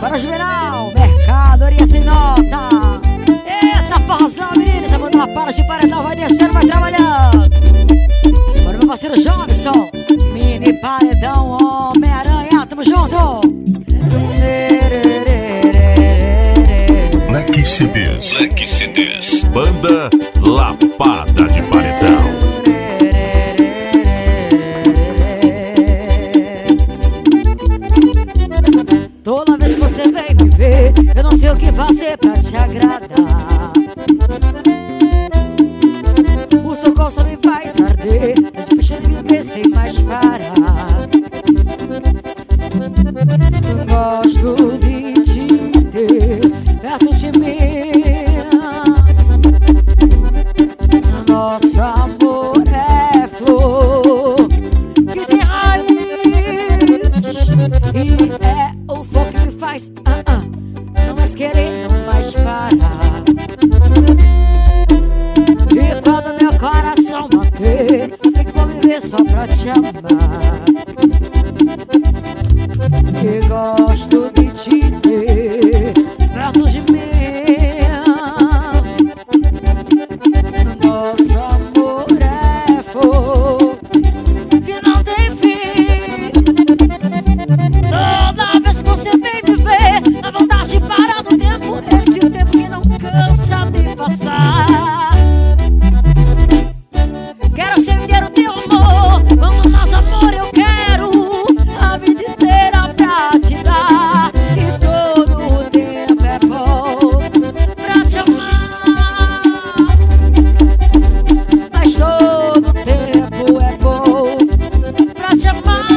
Para o Juvenal, mercadoria sem nota. Eita, forrozão, meninas. A banda Lapada de Paredão vai descendo, vai trabalhando. Para o meu parceiro Jobson, mini paredão, Homem-Aranha, tamo junto. Black CDs, banda Lapada de Paredão. Toda vez que você vem me ver, eu não sei o que fazer pra te agradar. O seu colo só me faz arder, eu te puxando e me ver sem mais parar. Eu gosto de te ter perto de mim. Nosso amor é flor que tem raiz e é o fogo que me faz não mais querer, não mais parar. E quando meu coração bater, sei que vou viver só pra te amar. Que gosto de te ter perto de mim. Nosso amor é fogo que não tem fim. Toda vez que você vem me ver, a vontade de parar no tempo, esse tempo que não cansa de passar. Quero sentir o teu amor, vamos mais amor, eu quero a vida inteira pra te dar. E todo o tempo é bom pra te amar, mas todo o tempo é bom pra te amar.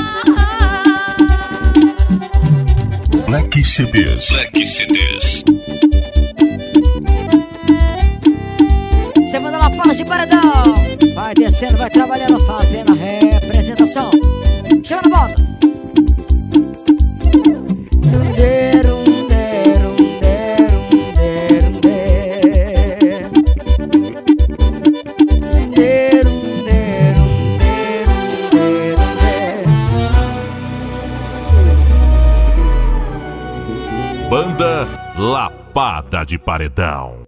Black CDs. Semana Lapada de Paredão, vai descendo, vai trabalhando, fazendo a representação. Chama na bota. Banda Lapada de Paredão.